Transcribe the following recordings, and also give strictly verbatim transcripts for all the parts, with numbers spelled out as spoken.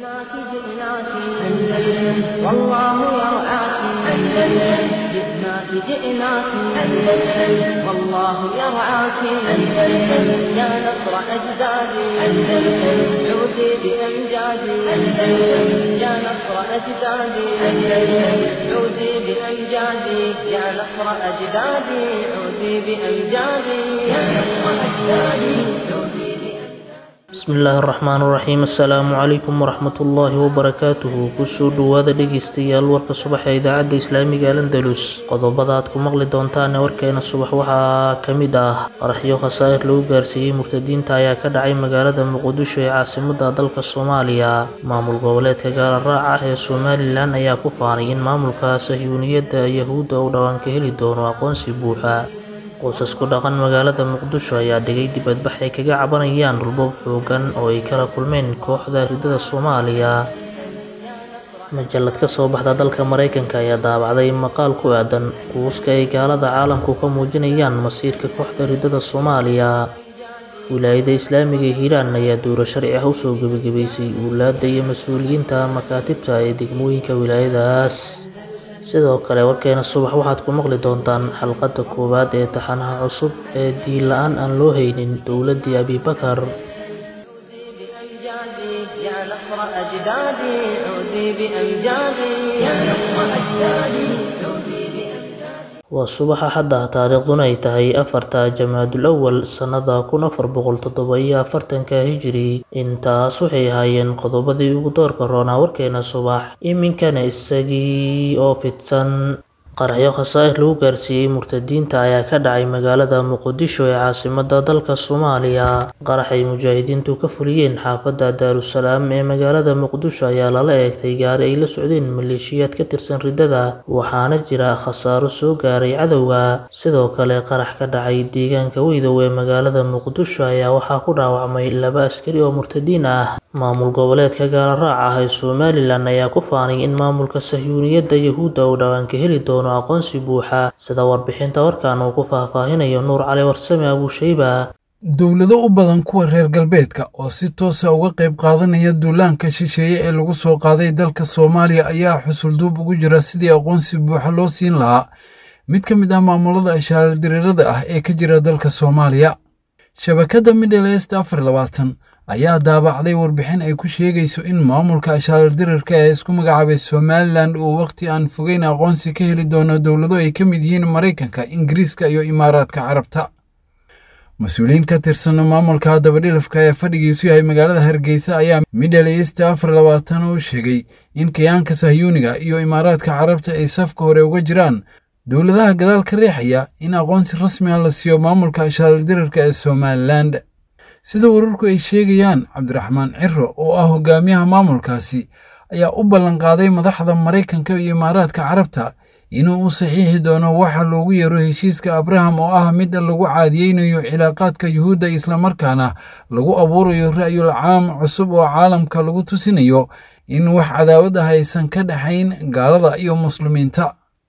جئناك جئناك أندلس والله يرعاك أندلس جئناك جئناك أندلس والله يرعاك أندلس يا نصر أجدادي أندلس عودي بأمجادي أندلس يا نصر أجدادي أندلس عودي بأمجادي يا نصر أجدادي عودي بأمجادي يا نصر أجدادي عودي بسم الله الرحمن الرحيم السلام عليكم ورحمة الله وبركاته كسو دوادا dhegeystayaal warka subax ee idaacada islaamiga Andalus qodobada aad ku maqli doontaan warkeena subax waxa kamid ah qaraxyo khasaare lagu gaarsiiyay murtadiinta ayaa ka dhacay magaalada Muqdisho ee caasimadda dalka Soomaaliya maamul goboleedka gaar raaca ee Soomaaliland ayaa ku faanay in maamulka Sahyuuniyadda Yahuudda uu dhawaan ka heli doono aqoonsi buuxa qoysas ku dhaqan magaalada Muqdisho ayaa dhigay dibadbax ay kaga cabanayaan dhulboob xoogan oo ay kala kulmeen kooxda ridada Soomaaliya majallad ka soo baxda dalka Mareykanka ayaa daabacday maqaal ku aadan quuska ay gaalada caalamku ka muujinayaan masiirka kooxda ridada Soomaaliya wilaayada islaamiga Hiiraan ayaa dooro sharci ah u soo gabagabeysay walaada iyo mas'uuliyiinta makaatibta ee degmooyinka wilaayadaas sidoo kale warkeena subax waxaad ku maqli doontaan xalqada koowaad ee taxanaha cusub ee diin la'aan aan loo haynin dowladii Abi Bakar يا نصر أجدادي عودي بأمجادي يا نصر أجدادي عودي بأمجادي وصباح حدا taariikhduna ay tahay afarta Jamaadul Awwal sanada kun afar boqol toddoba iyo afartan-ka hijri intaas waxay hayeen qodobadii ugu doorka roona warkeena subax iminkana isagii oo fidsan qaraxyo khasaare lagu gaarsiiyay murtadiinta ayaa ka dhacay magaalada Muqdisho ee caasimadda dalka Soomaaliya qaraxay mujaahidiintu ka fuliyeen xaafadda Daarusalaam ee magaalada Muqdisho ayaa lala eegtay gaari ay la socdeen maleeshiyaad ka tirsan ridada waxaana jira khasaaro soo gaaray cadowga sidoo kale qarax ka dhacay deegaanka Weydow ee magaalada Muqdisho ayaa waxaa ku dhaawacmay laba askari oo murtadiin ah maamul goboleedka gaar raaca ah ee Soomaaliland ayaa ku faanay in maamulka Sahyuuniyadda Yahuudda uu dhawaan ka heli doono aqoonsi buuxa sida warbixinta warkaan uu ku faahfaahinayo Nuur Cali Warsame Abu Shayba dowlado u badan kuwa reer galbeedka oo si toos ah uga qayb qaadanaya duulaanka shisheeye ee lagu soo qaaday dalka Soomaaliya ayaa xusul duub ugu jira sidii aqoonsi buuxa loo siin lahaa mid ka mid ah maamulada ishaarad diriirada ah ee ka jira dalka Soomaaliya shabakada Middle East afar iyo labaatan ayaa daabacday warbixin ay ku sheegayso in maamulka ishaarad diriirka ee isku magacaabay Somaliland uu waqti aan fogeyn aqoonsi ka heli doono dowlado ay ka mid yihiin Mareykanka, Ingiriiska iyo Imaaraadka Carabta. Mas'uuliyiin ka tirsan maamulka dabadhilafka ee fadhigiisu yahay magaalada Hargeysa ayaa Middle East afar iyo labaatan u sheegay in kiyaanka Sahyuuniga iyo Imaaraadka Carabta ay safka hore uga jiraan dowladaha gadaal ka riixaya in aqoonsi rasmi ah la siiyo maamulka ishaarad diriirka ee Somaliland. sida wararku ay sheegayaan Cabdiraxmaan Cirro oo ah hogaamiyaha maamulkaasi ayaa u ballan qaaday madaxda Mareykanka iyo Imaaraadka Carabta inuu u saxiixi doono waxa loogu yeero heshiiska Abraham oo ah mid lagu caadiyeynayo cilaaqaadka Yuhuudda isla markaana lagu abuurayo ra'yul caam cusub oo caalamka lagu tusinayo in wax cadaawad ah aysan ka dhaxayn gaalada iyo muslimiinta.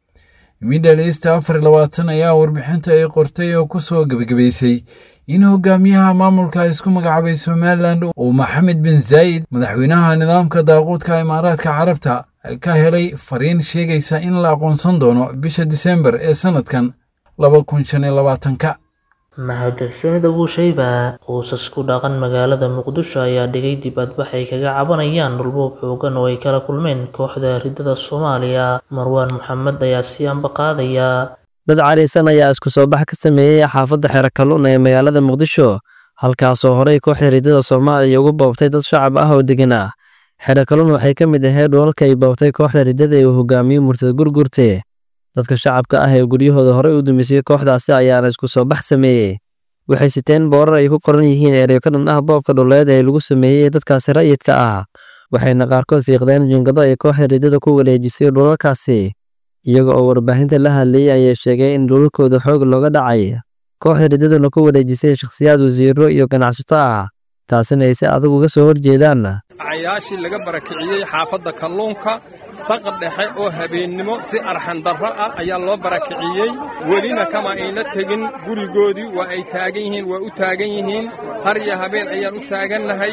Middle East afar iyo labaatan ayaa warbixinta ay qortay oo ku soo gabagabeysay in hogaamiyaha maamulka isku magacaabay Somaliland oo Maxamed bin Zayed madaxweynaha nidaamka daaqoodka Imaaraadka Carabta ka helay fariin sheegaysa in la aqoonsan doono bisha December ee sanadkan laba kun shan iyo labaatan-ka. mahadsanid Abu Shayba qoysas ku dhaqan magaalada Muqdisho ayaa dhigay dibadbax ay kaga cabanayaan dhulboob xoogan oo ay kala kulmeen kooxda ridada Soomaaliya Marwaan Maxamed ayaa si anba qaadaya dad cariisan ayaa isku soo bax ka sameeyay xaafadda Xeer Kalluun ee magaalada Muqdisho halkaas oo horey kooxda ridada Soomaaliya ugu boobtay dad shacab ah oo degan ah Xeer Kalluun waxay ka mid ahayd dhulka ay boobtay kooxda ridada ee hogaamiye Murtad Gurgurte dadka shacabka ah ee guryahooda horey u dumisay kooxdaasi ayaa isku soo bax sameeyay waxay siteen boorar ay ku qoran yihiin ereyo ka dhan ah boobka dhuleed ee lagu sameeyay dadkaasi rayidka ah waxayna qaarkood fiiqdeen jingado ay kooxda ridada ku wareejisay dhulalkaasi iyaga oo warbaahinta la hadlayay ayaa sheegay in dhulalkooda xoog looga dhacay kooxda ridada ku wareejisay shakhsiyaad wasiiro iyo ganacsato ah taasina ay si adag uga soo horjeedaan cayaashii laga barakiciyay xaafadda kalluunka saqad dhexe oo habeennimo si arxan darro ah ayaa loo barakiciyey welina kama ayna tegin gurigoodii waa ay taagan yihiin waa u taagan yihiin har iyo habeen ayaan u taagannahay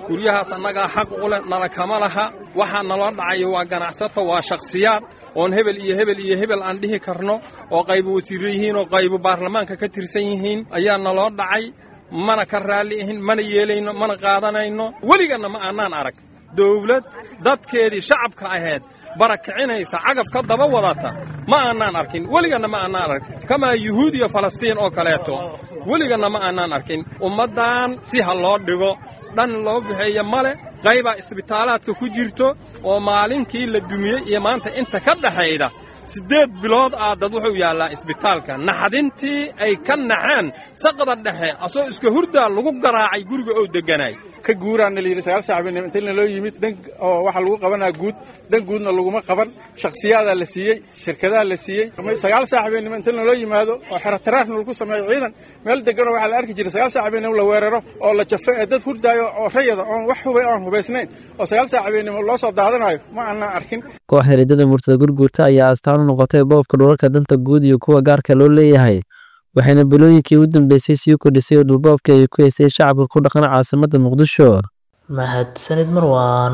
guryahaas annagaa xaq u leh nala kama laha waxaa naloo dhacayo waa ganacsato waa shakhsiyaad oon hebel iyo hebel iyo hebel aan dhihi karno oo qaybo wasiirro yihiin oo qaybo baarlamaanka ka tirsan yihiin ayaa naloo dhacay mana ka raalli ahin mana yeelayno mana qaadanayno weliganna ma aanaan arag dawlad dadkeedii shacabka ahayd barakicinaysa cagaf ka daba wadata ma aanaan arkin weliganna ma aanaan arkin kamaa yuhuud iyo falastiin oo kaleeto weliganna ma aanaan arkin ummaddan si ha loo dhigo dhan loo bixeeya male qaybaa isbitaalaadka ku jirto oo maalinkii la dumiyey iyo maanta inta ka dhaxayda siddeed bilood aa dad wuxuu yaallaa isbitaalka naxdintii ay ka naxeen saqda dhexe asoo iska hurdaa lagu garaacay guriga oo degganaay ka guuraanna la yidhi sagaal saaxiibinimo inta loo yimid dhan oo waxa lagu qabanaa guud dhan guudna laguma qaban shakhsiyaadaa la siiyey shirkadaha la siiyey sagaal saaxiibinimo inta loo yimaado oo xerataraarna lagu sameeyo ciidan meel deganoo waxaa la arki jiray sagaal saaxiibinimo la weeraro oo la jafo ee dad hurdaayo oo rayada oon wax hubay oon hubaysnayn oo sagaal saaxiibinimo loo soo daadanayo ma aanaan arkin kooxda riddada murtada gurguurta ayaa astaan u noqotay boobka dhulalka danta guud iyo kuwa gaarka loo leeyahay waxayna bilooyinkii ugu dambeysay sii kordhisay dhulboobka ay ku haysay shacabka ku dhaqan caasimadda muqdisho mahadsanid marwaan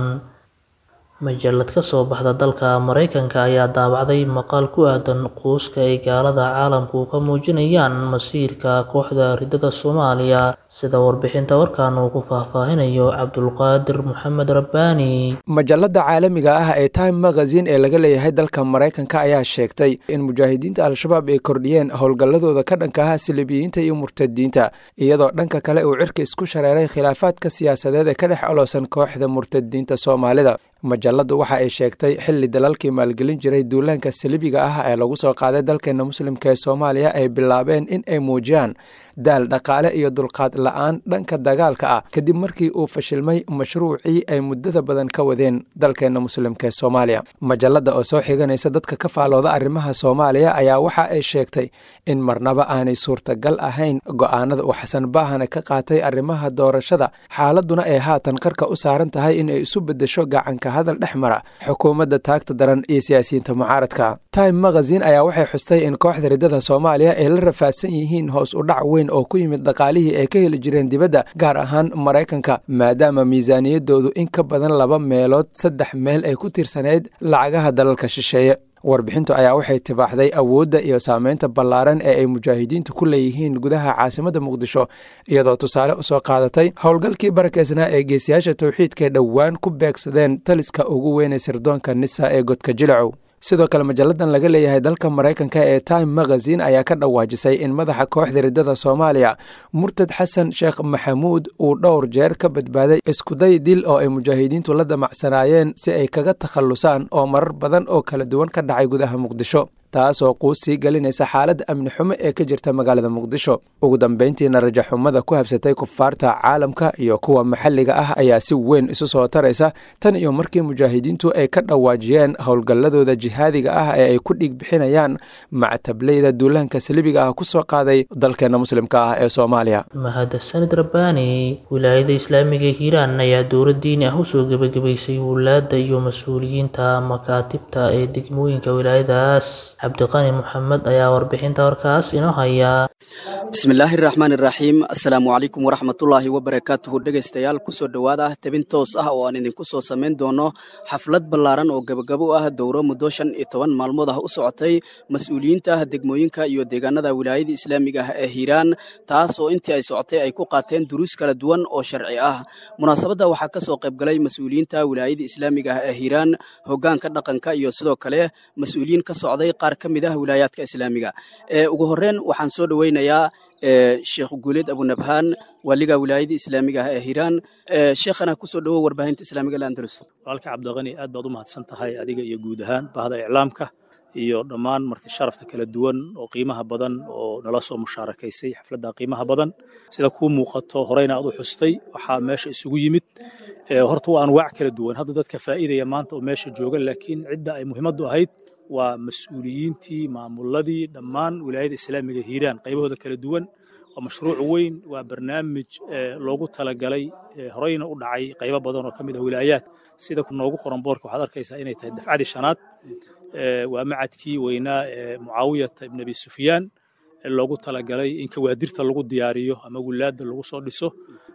majallad ka soo baxda dalka Mareykanka ayaa daabacday maqaal ku aadan quuska ay gaalada caalamku ka muujinayaan masiirka kooxda riddada Soomaaliya sida warbixinta warkaan uu ku faahfaahinayo Cabdulqaadir Maxamed Rabbaani. Majalladda caalamiga ah ee Time Magazine ee laga leeyahay dalka Mareykanka ayaa sheegtay in mujaahidiinta Al-Shabaab ay kordhiyeen howlgalladooda ka dhanka ah Silibiyiinta iyo murtadiinta iyadoo dhanka kale uu cirka isku shareeray khilaafaadka siyaasadeed ee ka dhex ololsan kooxda murtadiinta Soomaalida. majalladdu waxa ay sheegtay xilli dalalkii maalgelin jiray duulaanka salibiga ah ee lagu soo qaaday dalkeena muslimka ee Soomaaliya ay bilaabeen in ay muujiyaan daal dhaqaale iyo dulqaad la'aan dhanka dagaalka ah kadib markii uu fashilmay mashruucii ay muddada badan ka wadeen dalkeena muslimka ee Soomaaliya. majalladda oo soo xiganaysa dadka ka faalooda arrimaha Soomaaliya ayaa waxa ay sheegtay in marnaba aanay suurtagal ahayn go'aanada uu Xasan Baahane ka qaatay arrimaha doorashada xaaladuna ay haatan qarka u saaran tahay in ay isu beddesho gacanka hadal dhexmara xukuumadda taagta daran iyo siyaasiyiinta mucaaradka. Time Magazine ayaa waxay xustay in kooxda riddada Soomaaliya ay la rafaadsan yihiin hoos u dhac weyn oo ku yimid dhaqaalihii ay ka heli jireen dibadda gaar ahaan Mareykanka maadaama miisaaniyadoodu in ka badan laba meelood saddex meel ay ku tiirsaneyd lacagaha dalalka shisheeye. warbixintu ayaa waxay tibaaxday awoodda iyo saameynta ballaaran ee ay mujaahidiintu ku leeyihiin gudaha caasimadda Muqdisho iyadoo tusaale u soo qaadatay howlgalkii barakeysnaa ee geesiyaasha tawxiidka dhowaan ku beegsadeen taliska ugu weyn ee sirdoonka Nisa ee godka Jilacow. sidoo kale majalladan laga leeyahay dalka Mareykanka ee Time Magazine ayaa ka dhawaajisay in madaxa kooxda riddada Soomaaliya Murtad Xasan Sheekh Maxamuud uu dhowr jeer ka badbaaday isku day dil oo ay mujaahidiintu la damacsanaayeen si ay kaga takhalusaan oo marar badan oo kala duwan ka dhacay gudaha Muqdisho taasoo quus sii gelinaysa xaaladda amni xumo ee ka jirta magaalada Muqdisho. ugu dambeyntiina rajaxumada ku habsatay kufaarta caalamka iyo kuwa maxalliga ah ayaa si weyn isu soo taraysa tan iyo markii mujaahidiintu ay ka dhawaajiyeen howlgalladooda jihaadiga ah ee ay ku dhiig bixinayaan mactableyda duulaanka salibiga ah ku soo qaaday dalkeena muslimka ah ee Soomaaliya. mahadsanid Rabbaani. wilaayada islaamiga Hiiraan ayaa dowlad diini ah u soo gabagabaysay wulaadda iyo mas'uuliyiinta makaatibta ee degmooyinka wilaayadaas. cabdiqani maxamed ayaa warbixinta warkaas inoo haya. bismillaahi raxmaani raxiim. assalaamu calaykum waraxmatullaahi wabarakaatuhu. dhegaystayaal kusoo dhowaada tabin toos ah oo aan idinku soo samayn doono xaflad ballaaran oo gabagabo ah dowro muddo shan iyo toban maalmood ah u socotay mas-uuliyiinta degmooyinka iyo deegaanada wilaayada islaamiga ah ee Hiiraan taas oo intii ay socotay ay ku qaateen duruus kala duwan oo sharci ah. munaasabadda waxaa ka soo qayb galay mas-uuliyiinta wilaayada islaamiga ah ee Hiiraan hoggaanka dhaqanka iyo sidoo kale mas-uuliyiin ka socday qaar ka mid ah wilaayaadka islaamiga. ee ugu horreyn waxaan soo dhaweynayaa sheekh Guuleed Abu Nabhaan waliga wilaayada islaamiga ah ee Hiiraan. sheekhana ku soo dhawo warbaahinta islaamiga ee Andalus. walaalka Cabdiqani aad baad u mahadsan tahay adiga iyo guud ahaan bahda iclaamka iyo dhammaan marti sharafta kala duwan oo qiimaha badan oo nala soo mushaarakaysay xafladda qiimaha badan sida ku muuqato horeyna aad u xustay waxaa meesha isugu yimid horta waa anwaac kala duwan hadda dadka faa'iidaya maanta oo meesha jooga laakiin cidda ay muhiimadu ahayd waa mas'uuliyiintii maamuladii dhammaan wilaayada islaamiga Hiiraan qaybahooda kala duwan. waa mashruuc weyn waa barnaamij loogu talagalay horeyna u dhacay qaybo badan oo ka mid ah wilaayaad sida noogu qoran boorka waxaad arkaysaa inay tahay dafcadii shanaad. waa macadkii weynaa ee Mucaawiyah ibn Abi Sufyaan loogu talagalay in kawaadirta lagu diyaariyo ama wilaada lagu soo dhiso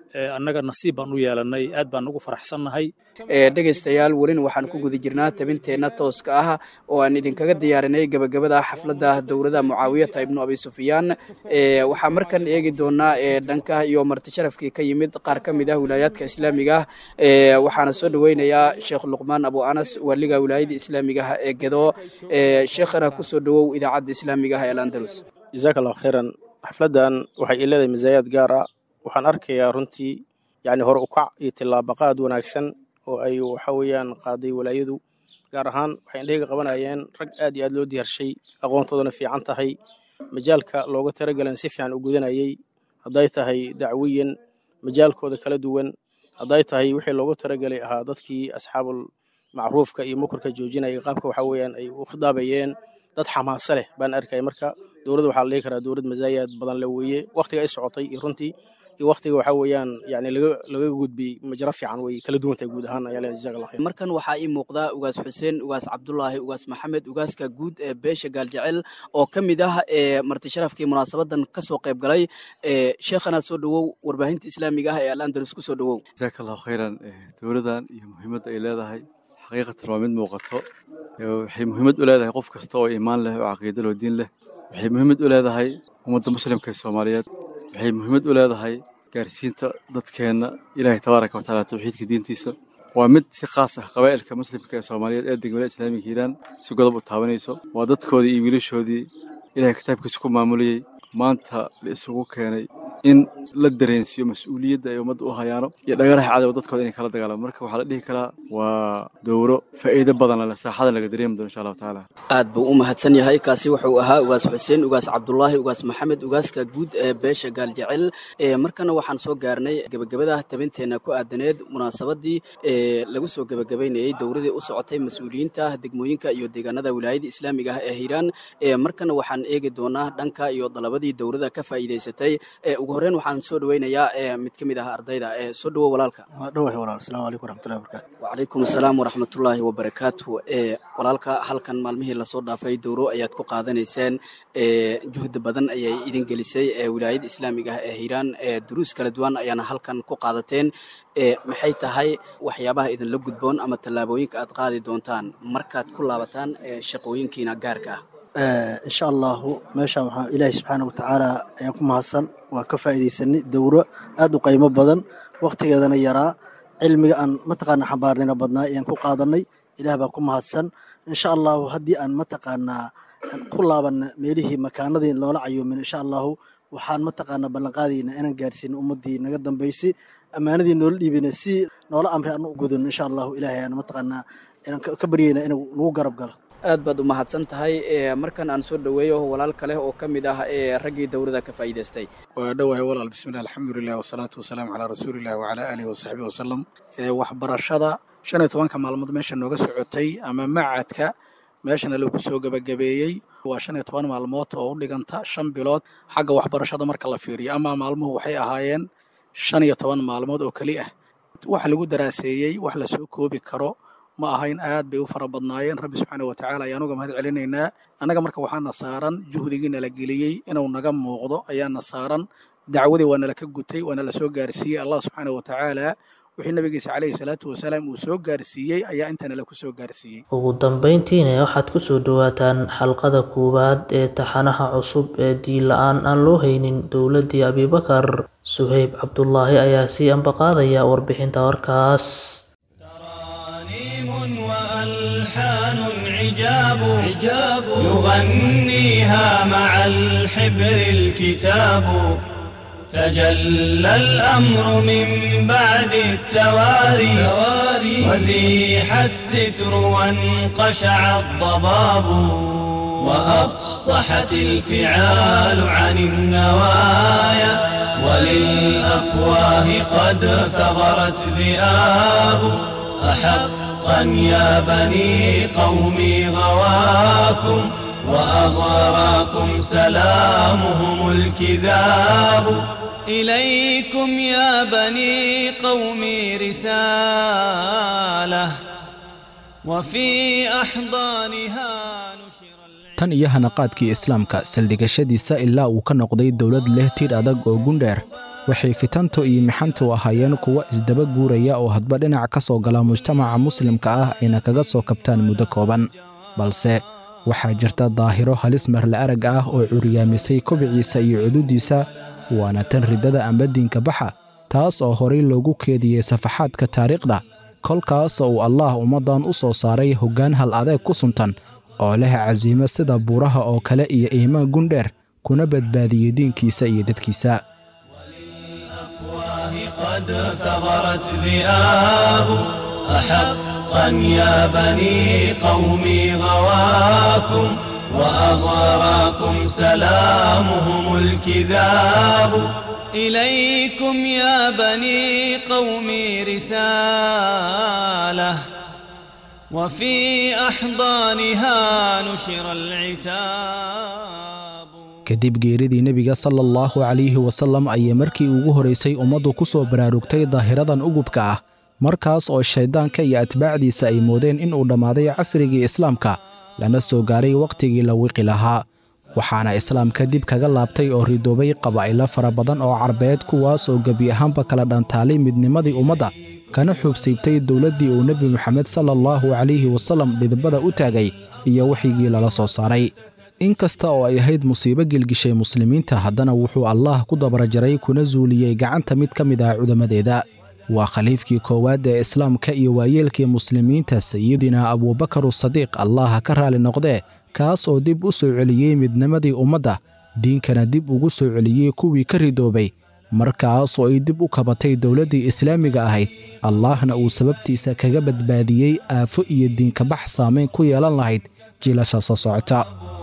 annaga nasiib baan u yeelanay aad baan ugu faraxsannahay. dhegaystayaal welina waxaan ku guda jirnaa tabinteenna tooska ah oo aan idinkaga diyaarinay gabagabada xafladda dowladda mucaawiyata ibnu abi sufyaan. waxaa markan eegi doonaa dhanka iyo marti sharafkii ka yimid qaar ka mid ah wilaayaadka islaamiga ah. waxaana soo dhaweynayaa sheekh luqmaan abu anas waaliga wilaayada islaamiga ah ee gedo. sheekhana ku soo dhawow idaacadda islaamiga ah ee al-andalus. jazaaka allahu khayran. xafladdan waxay ii leedahay misaayaad gaar ah. waxaan arkayaa runtii yacni hore ukac iyo tillaabaqaad wanaagsan oo ay waxa weeyaan qaaday walaayadu. gaar ahaan waxay indhahayga qabanayeen rag aad iyo aad loo diyaarshay, aqoontoodana fiican tahay, majaalka looga talagalan si fiican u gudanayay, hadday tahay dacwiyan majaalkooda kala duwan, hadday tahay wixii loogu talagalay ahaa dadkii asxaabul macruufka iyo mukarka joojinayay qaabka waxa weeyaan ay u khidaabayeen. dad xamaasa leh baan arkay. marka dowladda waxaa la dhihi karaa dowlad masaayaad badan le weeye. waqtiga ay socotay iyo runtii iyo waqtiga waxa weeyaan yani laga laga gudbiyey majra fiican way kala duwan tahay guud ahaan ayaa leeyahay. jazaak allah khayr. markan waxaa ii muuqda ugaas xuseen, ugaas cabdullaahi, ugaas maxamed, ugaaska guud ee beesha gaaljecel oo ka mid ah ee marti sharafkii munaasabadan ka soo qayb galay. sheekhana soo dhawow warbaahinta islaamiga ah ee al-andalus ku soo dhawow. jazaak allahu khayran. dowladan iyo muhiimadda ay leedahay xaqiiqatan waa mid muuqato. waxay muhiimad u leedahay qof kasta oo iimaan leh oo caqiido leh oo diin leh. waxay muhiimad u leedahay ummadda muslimka ee Soomaaliyeed. waxay muhiimad u leedahay gaarsiinta dadkeena Ilaahay tabaaraka wa tacaala tawxiidka diintiisa. waa mid si khaas ah qabaa'ilka muslimka ee Soomaaliyeed ee degmada islaamiga Hiiraan si godob u taabanayso. waa dadkoodii iyo wiilashoodii Ilaahay kitaabkiisa ku maamulayay maanta la isugu keenay in la dareensiyo mas'uuliyadda ay ummadda u hayaano iyo dhagaraha cadow dadkooda inay kala dagaalaan. marka waxaa la dhihi karaa waa dowro faa'iido badan leh, saaxada laga dareemi doono insha allahu tacaala. aad buu u mahadsan yahay. kaasi wuxuu ahaa ugaas xuseen, ugaas cabdullaahi, ugaas maxamed, ugaaska guud ee beesha gaaljecel. markana waxaan soo gaarnay gabagabada tabinteenna ku aadaneed munaasabadii ee lagu soo gabagabaynayey dowladii u socotay mas-uuliyiinta degmooyinka iyo deegaanada wilaayada islaamiga ah ee Hiiraan. markana waxaan eegi doonaa dhanka iyo dalabadii dowladda ka faa'iidaysatay. ugu horreyn waxaan soo dhaweynayaa mid ka mid ah ardayda. soo dhawow walaalka. waa dhawahay walaal. asalaamu calaykum waraxmatullahi wabarakaatu. wacalaykum asalaam waraxmatullaahi wabarakaatu. walaalka halkan maalmihii lasoo dhaafay dowro ayaad ku qaadanayseen. juhdi badan ayay idin gelisay wilaayada islaamiga ah ee Hiiraan. duruus kala duwan ayaana halkan ku qaadateen. maxay tahay waxyaabaha idinla gudboon ama tallaabooyinka aad qaadi doontaan markaad ku laabataan shaqooyinkiina gaarka ah? insha allahu meeshaan waxaa ilaahay subxaana wa tacaala ayaan ku mahadsan. waa ka faa'iidaysanay dowro aad u qiimo badan, waqtigeedana yaraa, cilmiga aan mataqaana xambaarnina badnaa ayaan ku qaadanay. ilaah baa ku mahadsan. insha allahu haddii aan mataqaanaa ku laabanna meelihii makaanadii loola cayuumin insha allahu waxaan mataqaanaa ballanqaadayna inaan gaarsiino ummaddii naga dambaysay, ammaanadii noola dhiibina si noola amri aan u gudun insha allahu. ilaahay aan mataqaanaa inaan ka baryayna inuu nagu garab galo. aad baad u mahadsan tahay. markan aan soo dhaweeyo walaal kale oo ka mid ah raggii dowladda ka faa'iidaystay. waa dhawahay walaal. bismillah, alxamdulilah, wasalaatu wasalaamu calaa rasuulilah wacalaa aalihi wasaxbihi wasalam. waxbarashada shan iyo tobanka maalmood meesha nooga socotay ama macadka meeshana lagu soo gabagabeeyey waa shan iyo toban maalmood oo u dhiganta shan bilood xagga waxbarashada marka la fiiriyo. ama maalmuhu waxay ahaayeen shan iyo toban maalmood oo keli ah. waxa lagu daraaseeyey wax la soo koobi karo ma ahayn, aad bay u fara badnaayeen. rabbi subxaana wa tacaala ayaan uga mahad celinaynaa. annaga marka waxaana saaran juhdigii nala geliyey inuu naga muuqdo ayaana saaran. dacwadii waa nala ka gutay, waa nala soo gaarsiiyey. allah subxaana wa tacaala wixii nabigiisa calayhi salaatu wasalaam uu soo gaarsiiyey ayaa inta nala ku soo gaarsiiyey. ugu dambayntiina waxaad ku soo dhawaataan xalqada koowaad ee taxanaha cusub ee diin la-aan aan loo haynin dowladdii abibakar. suhayb cabdullaahi ayaa sii ambaqaadaya warbixinta warkaas. وألحان عجاب عجاب يغنيها مع الحبر الكتاب تجلى الأمر من بعد التواري وزيح الستر وانقشع الضباب وأفصحت الفعال عن النوايا وللأفواه قد ثغرت ذئاب. أحقا يا بني قومي غواكم وأغراكم سلامهم الكذاب. إليكم يا بني قومي رسالة وفي أحضانها tan iyo hanaqaadkii islaamka saldhigashadiisa ilaa uu ka noqday dowlad leh tir adag oo gundheer waxay fitantu iyo mixantu ahaayeen kuwo isdaba guuraya oo hadba dhinac ka soo gala mujtamaca muslimka ah ayna kaga soo kabtaan muddo kooban balse waxaa jirta daahiro halis marle arag ah oo curyaamisay kobiciisa iyo cududiisa waana tan riddada amba diinka baxa taas oo horay loogu keediyey safaxaadka taariikhda kolkaas uu allaah ummaddan u soo saaray hoggaan hal adeeg ku suntan oo leh casiimo sida buuraha oo kale iyo iimaan gundheer kuna badbaadiyey diinkiisa iyo dadkiisa قد ثغرت ذئاب أحقا يا بني قومي غواكم وأغراكم سلامهم الكذاب إليكم يا بني قومي رسالة وفي أحضانها نشر العتاب kadib geeridii nebiga sala allahu calayhi wasallam ayay markii ugu horaysay ummaddu ku soo baraarugtay daahiradan ugubka ah markaas oo shayddaanka iyo atbaacdiisa ay moodeen inuu dhammaaday casrigii islaamka lana soo gaaray wakhtigii la wiqi lahaa waxaana islaamka dib kaga laabtay oo ridoobay qabaa'ilo fara badan oo carbeed kuwaas oo gebi ahaanba kala dhantaalay midnimadii ummadda kana xuubsiibtay dowladdii uu nebi moxamed sala allahu calayhi wasallam dhidibada u taagay iyo wixigii lala soo saaray in kasta oo ay ahayd musiibo gelgishay muslimiinta haddana wuxuu allaah ku dabarajaray kuna zuuliyey gacanta mid ka mid ah cudamadeeda waa khaliifkii koowaad ee islaamka iyo waayeelkii muslimiinta sayidina abuubakar sadiiq allaha ka raali noqdee kaas oo dib u soo celiyey midnimadii ummadda diinkana dib ugu soo celiyey kuwii ka ridoobay markaas oo ay dib u kabatay dowladdii islaamiga ahayd allaahna uu sababtiisa kaga badbaadiyey aafo iyo diinkabax saamayn ku yeelan lahayd jiilasha soo socota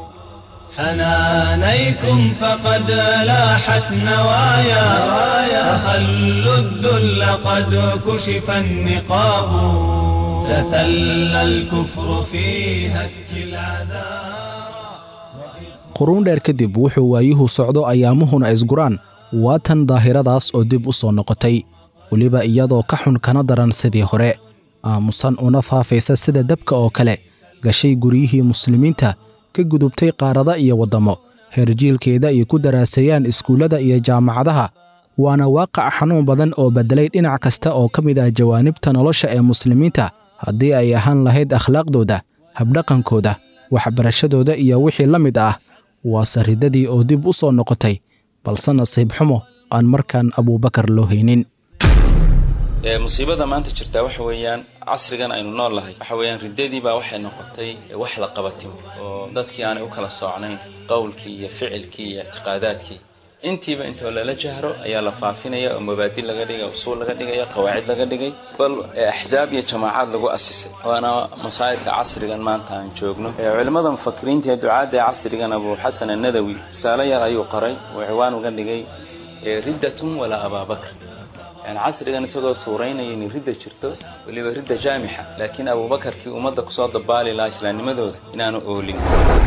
حنانيكم فقد لاحت نوايا فخلوا الذل قد كشف النقاب تسلى الكفر في هتك العذاب quruun dheer kadib wuxuu waayuhu socdo ayaamuhuna isguraan waa tan daahiradaas oo dib u soo noqotay weliba iyadoo ka xun kana daran sidii hore aamusan una faafaysa sida dabka oo kale gashay guryihii muslimiinta ka gudubtay qaarada iyo waddamo heerjiilkeeda ay ku daraaseeyaan iskuullada iyo jaamacadaha waana waaqac xanuun badan oo beddelay dhinac kasta oo ka mid ah jawaanibta nolosha ee muslimiinta haddii ay ahaan lahayd akhlaaqdooda habdhaqankooda waxbarashadooda iyo wixii la mid ah waase riddadii oo dib u soo noqotay balse nasiib xumo aan markaan abuubakar loo haynin musiibada maanta jirta waxa weeyaan casrigan aynu nool lahay waxa weeyaan riddadii baa waxay noqotay wax la qabatin oo dadkii aanay u kala soocnayn qowlkii iyo ficilkii iyo i'tiqaadaadkii intiiba intoo lala jahro ayaa la faafinaya oo mabaadi laga dhigay usuul laga dhigay qawaacid laga dhigay bal axzaab iyo jamaacad lagu asisay waana masaa'ibka casrigan maanta aan joogno culimada mufakkiriinta ee ducaada casrigan Abu Hasan an-Nadawi risaalo yar ayuu qoray oo ciwaan uga dhigay riddatun wala Abubakar يعني عصرنا نسوق صورين يعني ردة شرطة واللي بردة جامحة لكن أبو بكر كي أمضى قصاد بالي لا إسلام مدود إن أنا أولين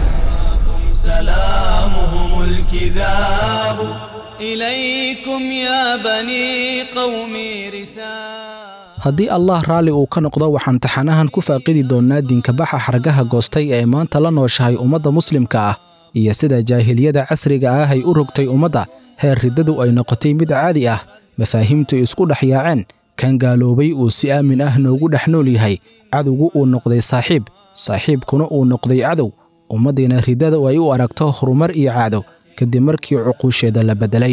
سلامهم الكذاب إليكم يا بني قومي رسالة haddii allah raalli uu ka noqdo waxaan taxanahan ku faaqidi doonnaa diinkabaxa xargaha goostay ee maanta la nooshahay ummadda muslimka ah iyo sida jaahiliyada casriga ah ay u rogtay ummadda heer riddadu ay noqotay mid caadi ah mafaahiimtu isku dhex yaaceen kan gaaloobay uu si aamin ah noogu dhex nool yahay cadowgu uu noqday saaxiib saaxiibkuna uu noqday cadow ummaddiina riddada ay u aragto horumar iyo caado kadib markii cuquusheeda la beddelay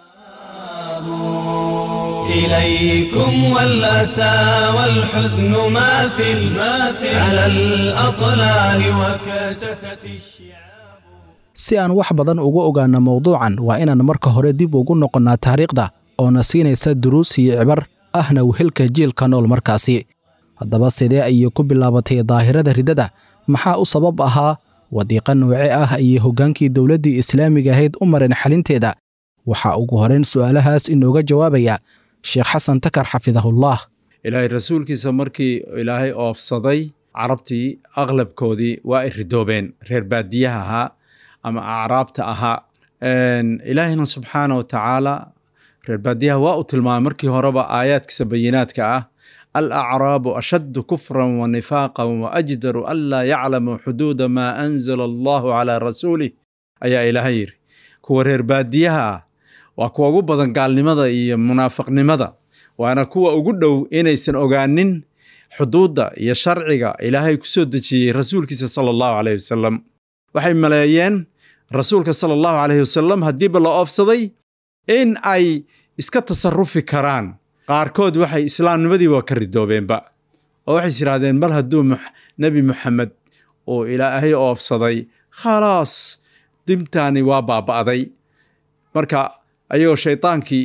إليكم والأسى والحزن ماثل ماثل على الأطلال وكتست الشعاب si aan wax badan uga ogaano mowduucan waa inaan marka hore dib ugu noqonnaa taariikhda oona siinaysa duruus iyo cibar ahna wehelka jiilka nool markaasi haddaba sidee ayay ku bilaabatay daahirada riddada maxaa u sabab ahaa wadiiqa nooce ah ayay hoggaankii dowladdii islaamiga ahayd u mareen xalinteeda waxaa ugu horeyn su'aalahaas inooga jawaabaya sheekh xasan takar xafidahullah ilaahay rasuulkiisa markii ilaahay oofsaday carabtii aqlabkoodii waa ay ridoobeen reer baadiyaha ahaa ama acraabta ahaa ilaahina subxaana wa tacaala reer baadiyaha waa uu tilmaamay markii horeba aayaadkiisa bayinaadka ah alacraabu ashaddu kufran wa nifaaqan wa ajdaru an laa yaclamu xuduuda maa anzala allahu calaa rasuulih ayaa ilaahay yidhi kuwa reer baadiyaha ah waa kuwa ugu badan gaalnimada iyo munaafiqnimada waana kuwa ugu dhow inaysan ogaanin xuduudda iyo sharciga ilaahay ku soo dejiyey rasuulkiisa sala allahu calayhi wasalam waxay maleeyeen rasuulka sala allahu calayhi wasalam haddiiba la oofsaday in ay iska tasarufi karaan qaarkood waxay islaamnimadii waa ka ridoobeenba oo waxay yidhaahdeen mar hadduu nebi moxamed oo ilaahay oofsaday khalaas dimtaani waa baaba'day marka ayagoo shaydaankii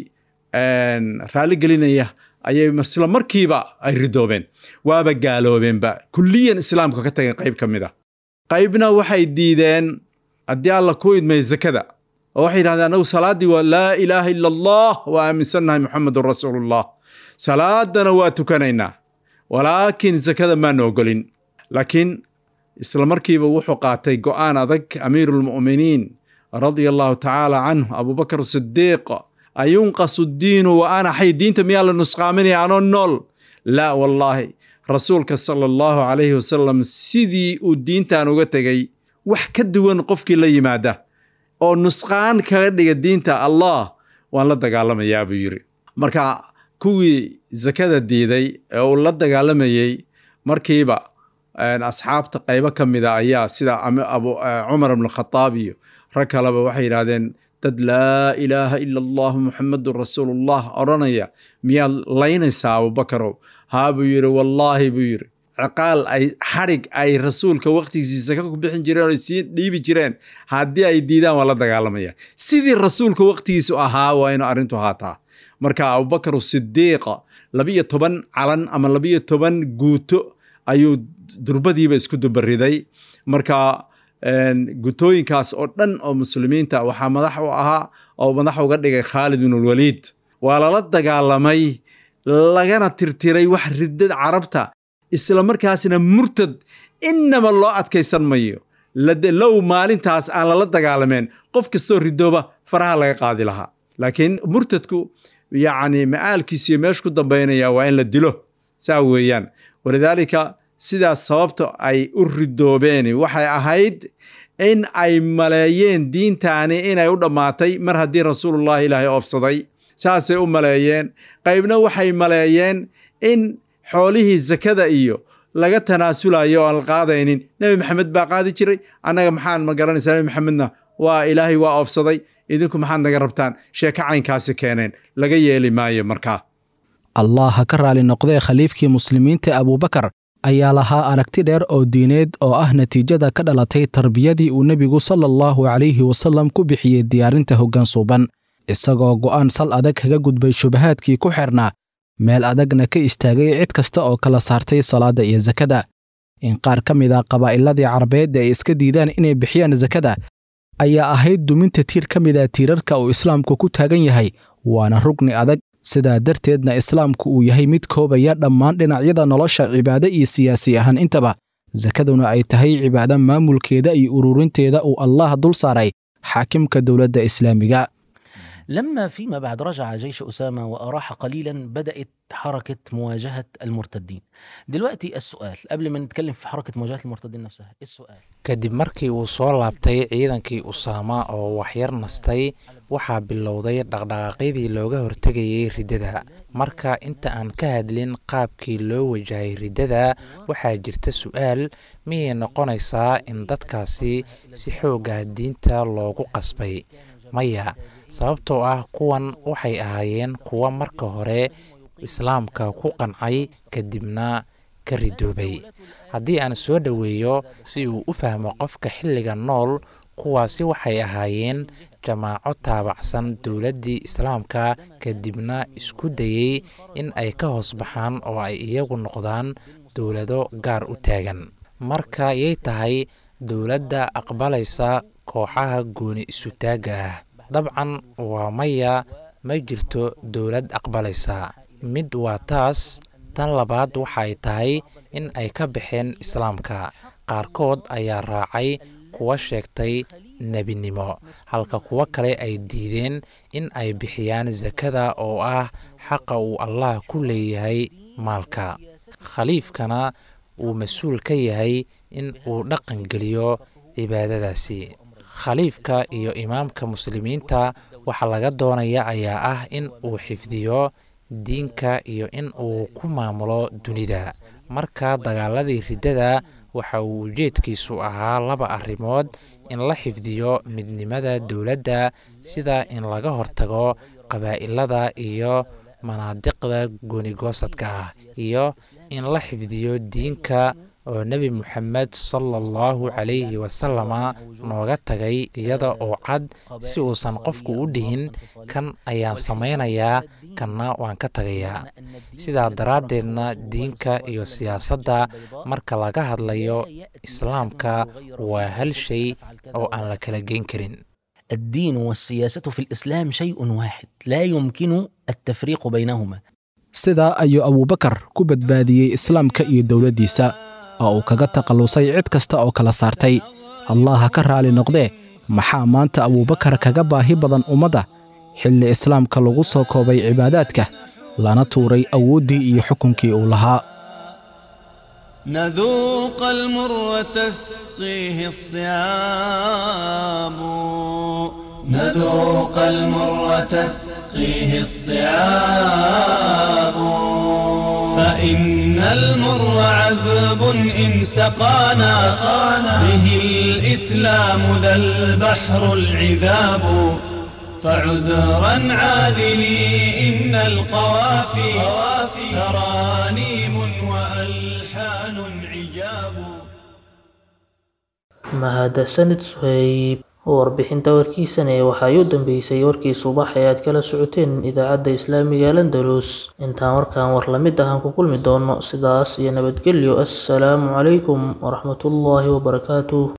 raali gelinaya ayay isla markiiba ay ridoobeen waaba gaaloobeenba kulliyan islaamka ka tageen qayb ka mid a qaybna waxay diideen haddii alla ku idmay zakada oo waxay yidhahdeen anagu salaaddii waa laa ilaaha ila allah waa aaminsannahay muxamedun rasuulullah salaadana waa tukanaynaa walaakiin zakada maanu ogolin laakiin isla markiiba wuxuu qaatay go'aan adag amiiruulmu'miniin radia allahu tacaala canhu abubakar sidiiq ayunqasu diinu wa ana xay diinta miyaa la nusqaaminaya anoo nool laa wallaahi rasuulka sala allahu calayhi wasalam sidii uu diintan uga tegey wax ka duwan qofkii la yimaada oo nusqaan kaga dhiga diinta allah waan la dagaalamayaa buu yidhi marka kuwii zakada diiday ee uu la dagaalamayey markiiba asxaabta qaybo ka mida ayaa sida cumar ibn khataab iyo rag kaleba waxay yidhahdeen dad laa ilaaha ila allahu muxamedun rasuulullah odhanaya miyaad laynaysaa abubakarow haa buu yidhi wallaahi buu yidhi ciqaal ay xadhig ay rasuulka waqtigiisa ka ku bixin jireen oo sii dhiibi jireen haddii ay diidaan waa la dagaalamaya sidii rasuulka waqtigiisu ahaa waa inu arrintu haataa marka abubakar sidiiqa labiyo toban calan ama labiyo toban guuto ayuu durbadiiba isku dubariday marka gutooyinkaas oo dhan oo muslimiinta waxaa madax u ahaa oo madax uga dhigay khaalid bin ulwaliid waa lala dagaalamay lagana tirtiray wax riddada carabta isla markaasna murtad inaba loo adkaysan mayo low maalintaas aan lala dagaalameen qof kastoo ridooba faraha laga qaadi lahaa laakiin murtadku yacni ma'aalkiisiyo meesha ku dambaynaya waa in la dilo saa weeyaan walidaalika sidaas sababta ay u ridoobeen waxay ahayd in ay maleeyeen diintaani inay u dhammaatay mar haddii rasuulullahi ilaahay oofsaday saasay u maleeyeen qaybna waxay maleeyeen in xoolihii zakada iyo laga tanaasulayo oo aan la qaadaynin nebi maxamed baa qaadi jiray annaga maxaan ma garanaysaa nebi maxamedna waa ilaahay waa oofsaday idinku maxaad naga rabtaan sheeko caynkaasi keeneen laga yeeli maayo markaa allah ha ka raali noqdee khaliifkii muslimiinta abubakar ayaa lahaa aragti dheer oo diineed oo ah natiijada ka dhalatay tarbiyadii uu nebigu sala allahu calayhi wasallam ku bixiyey diyaarinta hoggaan suuban isagoo go'aan sal adag kaga gudbay shubahaadkii ku xirnaa meel adagna ka istaagay cid kasta oo kala saartay salaadda iyo sakada in qaar ka mid a qabaa'iladii carabeed ay iska diidaan inay bixiyaan sakada ayaa ahayd duminta tiir ka mid a tiirarka uu islaamku ku taagan yahay waana rugni adag sidaa darteedna islaamku uu yahay mid koobaya dhammaan dhinacyada nolosha cibaado iyo siyaasi ahaan intaba sakaduna ay tahay cibaado maamulkeeda iyo ururinteeda uu allah dul saaray xaakimka dowladda islaamiga لما فيما بعد رجع جيش أسامة وأراح قليلا بدأت حركة مواجهة المرتدين. دلوقتي السؤال قبل ما نتكلم في حركة مواجهة المرتدين نفسها السؤال kadib markii uu soo laabtay ciidankii Usaama oo waxyar nastay waxaa bilowday dhaqdhaqaaqyadii looga hortegayay riddada marka inta aan ka hadlin qaabkii loo wajahay riddada waxaa jirta su'aal miyay noqonaysaa in dadkaasi si xooga diinta loogu qasbay maya sababtoo ah kuwan waxay ahaayeen kuwa marka hore islaamka ku qancay kadibna ka ridoobay haddii aan soo dhoweeyo si uu u fahmo qofka xilliga nool kuwaasi waxay ahaayeen jamaaco taabacsan dowladdii islaamka kadibna isku dayey in ay ka hoos baxaan oo ay iyagu noqdaan dowlado gaar u taagan marka yay tahay dowladda aqbalaysa kooxaha gooni isutaagga ah dabcan waa maya ma jirto dowlad aqbalaysa mid waa taas tan labaad waxay tahay in ay ka baxeen islaamka qaarkood ayaa raacay kuwa sheegtay nebinimo halka kuwa kale ay diideen in ay bixiyaan sakada oo ah xaqa uu allah ku leeyahay maalka khaliifkana uu mas-uul ka yahay in uu dhaqan geliyo cibaadadaasi khaliifka iyo imaamka muslimiinta waxa laga doonaya ayaa ah in uu xifdiyo diinka iyo in uu ku maamulo dunida. marka dagaaladii riddada waxa uu ujeedkiisu ahaa laba arrimood: in la xifdiyo midnimada dowladda sida in laga hortago qabaa'ilada iyo manaadiqda gooni-goosadka ah, iyo in la xifdiyo diinka oo nebi moxamed sala allahu calayhi wasalama nooga tagay iyada oo cad, si uusan qofku u dhihin kan ayaan samaynayaa kanna waan ka tagayaa. sidaa daraaddeedna diinka iyo siyaasadda marka laga hadlayo islaamka waa hal shay oo aan la kala geyn karin. الدين والسياسة في الإسلام شيء واحد لا يمكن التفريق بينهما. sidaa ayuu abuubakar ku badbaadiyey islaamka iyo dowladdiisa oo uu kaga takhallusay cid kasta oo kala saartay. allah ha ka raali noqdee, maxaa maanta abuubakar kaga baahi badan ummadda xilli islaamka lagu soo koobay cibaadaadka lana tuuray awooddii iyo xukunkii uu lahaa. نذوق المر تسقيه الصيام نذوق المر تسقيه الصيام فإن المر عذب إن سقانا به الإسلام ذا البحر العذاب فعذرا عاذلي إن القوافي ترانيم وألحان عجاب. mahadsanid Suhayb. warbixinta warkiisana waxay u dambeysay warkii subax ee aad kala socoteen idaacadda islaamiga Al-Andalus. intaan warkaan war la mid ah aan ku kulmi doono, sidaas iyo nabadgelyo. assalaamu calaykum waraxmatullaahi wabarakaatuh.